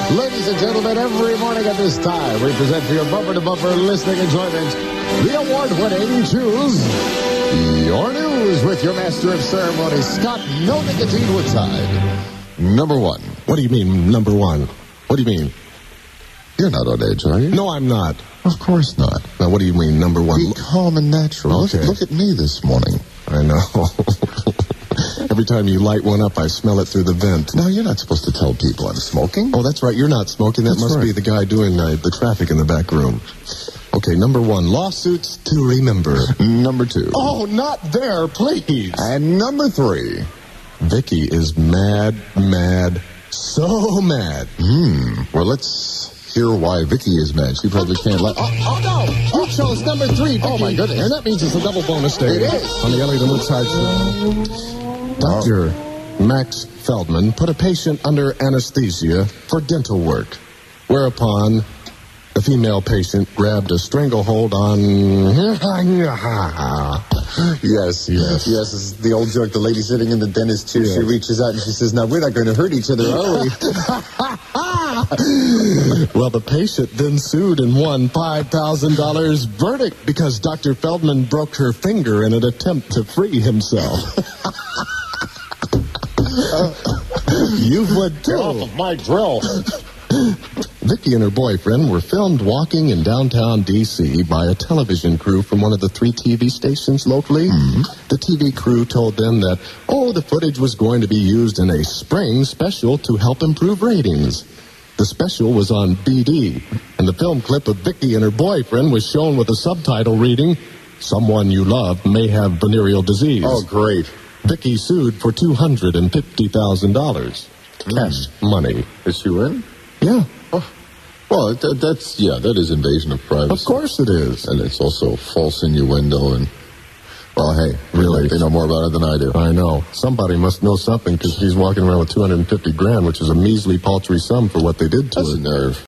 Ladies and gentlemen, every morning at this time, we present for your bumper-to-bumper listening enjoyment the award-winning Choose Your News with your master of ceremonies, Scott No Nicotine Woodside. Number one. What do you mean, number one? What do you mean? You're not on edge, are you? No, I'm not. Of course not. Now, what do you mean, number one? Be calm and natural. Okay. Look at me this morning. I know. Every time you light one up, I smell it through the vent. Now, you're not supposed to tell people I'm smoking. Oh, that's right. You're not smoking. That must be the guy doing the traffic in the back room. Okay, number one, lawsuits to remember. Number two. Oh, not there, please. And number three. Vicky is mad, so mad. Well, let's hear why Vicky is mad. She probably can't let... Oh, no! You chose number three, Vicky. Oh, my goodness. And that means it's a double bonus day. It is. On the Elliot and Woodside Show. Dr. Max Feldman put a patient under anesthesia for dental work, whereupon the female patient grabbed a stranglehold on... Yes. This is the old joke. The lady sitting in the dentist chair, she reaches out and she says, now, we're not going to hurt each other, are we? Well, the patient then sued and won $5,000 verdict because Dr. Feldman broke her finger in an attempt to free himself. You would too. Get off of my drill. Vicky and her boyfriend were filmed walking in downtown D.C. by a television crew from one of the 3 TV stations locally. The TV crew told them that, the footage was going to be used in a spring special to help improve ratings. The special was on BD, and the film clip of Vicky and her boyfriend was shown with a subtitle reading, "Someone You Love May Have Venereal Disease." Oh, great. Vicky sued for $250,000. Cash money. Is she in? Yeah. Well, that is invasion of privacy. Of course it is. And it's also false innuendo and, well, hey, Really? They know more about it than I do. I know. Somebody must know something because she's walking around with $250,000, which is a measly, paltry sum for what they did to her. That's a nerve.